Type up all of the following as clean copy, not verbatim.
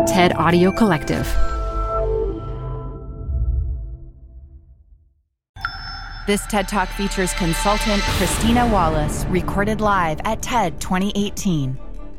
TED Audio Collective. This TED Talk features consultant Christina Wallace, recorded live at TED 2018.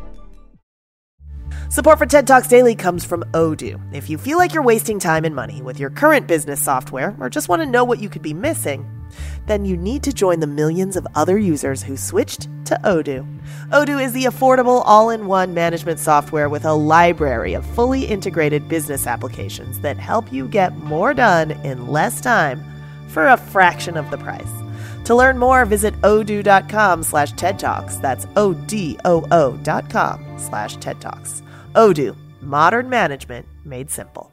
Support for TED Talks Daily comes from Odoo. If you feel like you're wasting time and money with your current business software, or just want to know what you could be missing, then you need to join the millions of other users who switched to Odoo. Odoo is the affordable all-in-one management software with a library of fully integrated business applications that help you get more done in less time for a fraction of the price. To learn more, visit odoo.com/TED Talks. That's ODOO.com/TED Talks. Odoo, modern management made simple.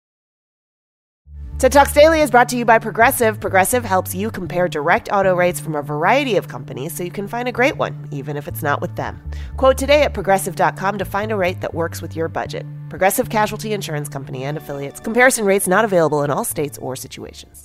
TED Talks Daily is brought to you by Progressive. Progressive helps you compare direct auto rates from a variety of companies so you can find a great one, even if it's not with them. Quote today at progressive.com to find a rate that works with your budget. Progressive Casualty Insurance Company and Affiliates. Comparison rates not available in all states or situations.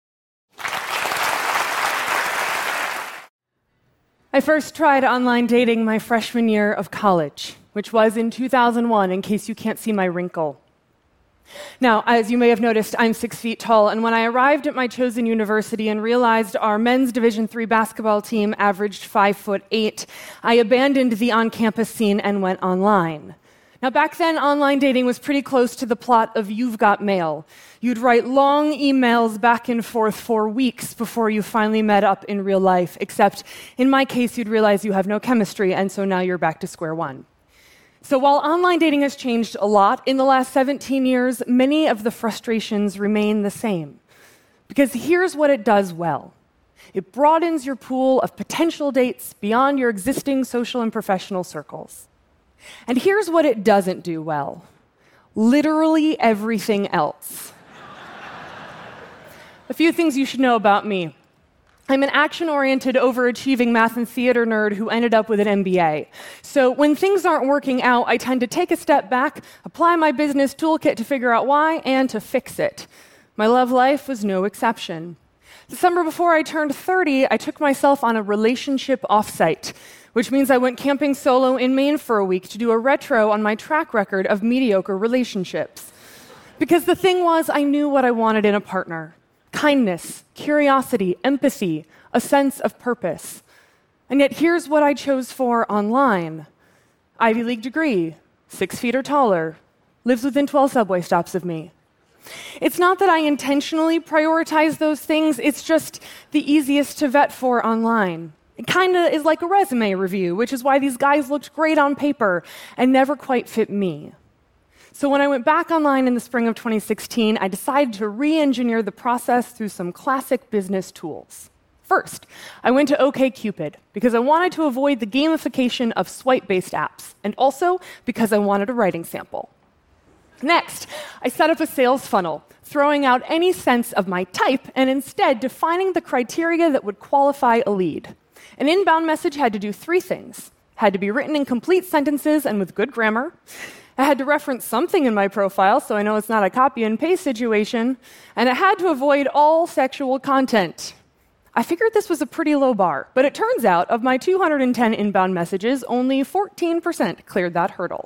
I first tried online dating my freshman year of college, which was in 2001, in case you can't see my wrinkle. Now, as you may have noticed, I'm 6 feet tall, and when I arrived at my chosen university and realized our men's Division III basketball team averaged 5'8", I abandoned the on-campus scene and went online. Now, back then, online dating was pretty close to the plot of You've Got Mail. You'd write long emails back and forth for weeks before you finally met up in real life, except in my case, you'd realize you have no chemistry, and so now you're back to square one. So while online dating has changed a lot in the last 17 years, many of the frustrations remain the same. Because here's what it does well. It broadens your pool of potential dates beyond your existing social and professional circles. And here's what it doesn't do well. Literally everything else. A few things you should know about me. I'm an action-oriented, overachieving math and theater nerd who ended up with an MBA. So when things aren't working out, I tend to take a step back, apply my business toolkit to figure out why, and to fix it. My love life was no exception. The summer before I turned 30, I took myself on a relationship offsite, which means I went camping solo in Maine for a week to do a retro on my track record of mediocre relationships. Because the thing was, I knew what I wanted in a partner. Kindness, curiosity, empathy, a sense of purpose. And yet here's what I chose for online. Ivy League degree, 6 feet or taller, lives within 12 subway stops of me. It's not that I intentionally prioritize those things, it's just the easiest to vet for online. It kind of is like a resume review, which is why these guys looked great on paper and never quite fit me. So when I went back online in the spring of 2016, I decided to re-engineer the process through some classic business tools. First, I went to OkCupid because I wanted to avoid the gamification of swipe-based apps, and also because I wanted a writing sample. Next, I set up a sales funnel, throwing out any sense of my type and instead defining the criteria that would qualify a lead. An inbound message had to do 3 things. It had to be written in complete sentences and with good grammar. I had to reference something in my profile so I know it's not a copy and paste situation, and it had to avoid all sexual content. I figured this was a pretty low bar, but it turns out of my 210 inbound messages, only 14% cleared that hurdle.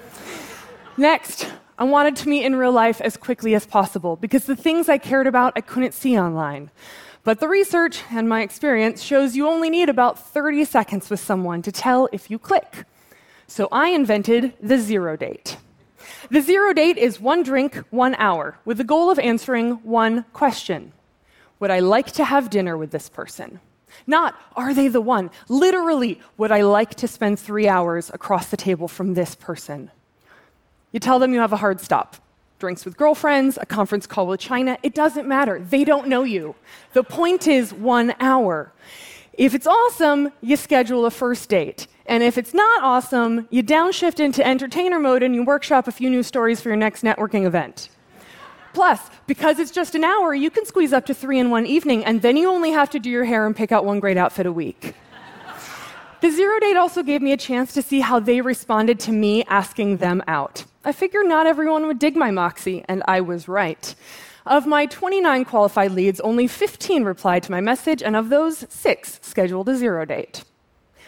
Next, I wanted to meet in real life as quickly as possible because the things I cared about I couldn't see online. But the research and my experience shows you only need about 30 seconds with someone to tell if you click. So I invented the zero date. The zero date is 1 drink, 1 hour, with the goal of answering 1 question. Would I like to have dinner with this person? Not, are they the one? Literally, would I like to spend 3 hours across the table from this person? You tell them you have a hard stop. Drinks with girlfriends, a conference call with China, it doesn't matter. They don't know you. The point is 1 hour. If it's awesome, you schedule a first date. And if it's not awesome, you downshift into entertainer mode and you workshop a few new stories for your next networking event. Plus, because it's just an hour, you can squeeze up to 3 in one evening, and then you only have to do your hair and pick out 1 great outfit a week. The zero date also gave me a chance to see how they responded to me asking them out. I figured not everyone would dig my moxie, and I was right. Of my 29 qualified leads, only 15 replied to my message, and of those, 6 scheduled a zero date.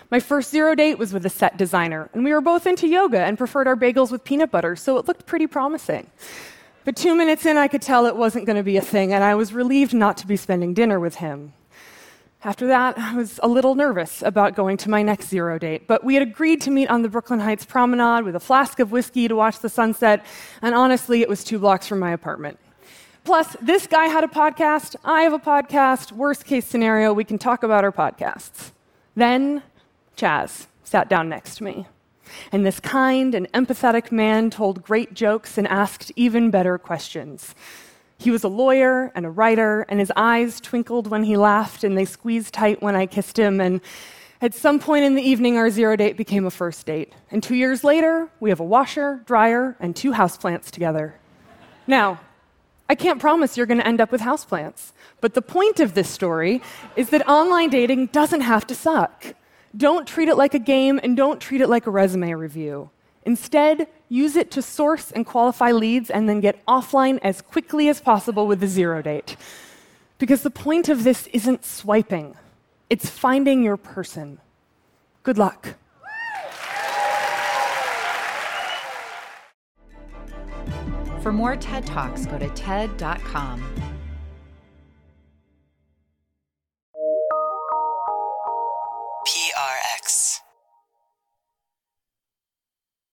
My first zero date was with a set designer, and we were both into yoga and preferred our bagels with peanut butter, so it looked pretty promising. But 2 minutes in, I could tell it wasn't going to be a thing, and I was relieved not to be spending dinner with him. After that, I was a little nervous about going to my next zero date, but we had agreed to meet on the Brooklyn Heights promenade with a flask of whiskey to watch the sunset, and honestly, it was 2 blocks from my apartment. Plus, this guy had a podcast, I have a podcast. Worst case scenario, we can talk about our podcasts. Then, Chaz sat down next to me. And this kind and empathetic man told great jokes and asked even better questions. He was a lawyer and a writer, and his eyes twinkled when he laughed, and they squeezed tight when I kissed him. And at some point in the evening, our zero date became a first date. And 2 years later, we have a washer, dryer, and 2 houseplants together. Now, I can't promise you're going to end up with houseplants, but the point of this story is that online dating doesn't have to suck. Don't treat it like a game, and don't treat it like a resume review. Instead, use it to source and qualify leads and then get offline as quickly as possible with the zero date. Because the point of this isn't swiping, it's finding your person. Good luck. For more TED Talks, go to TED.com.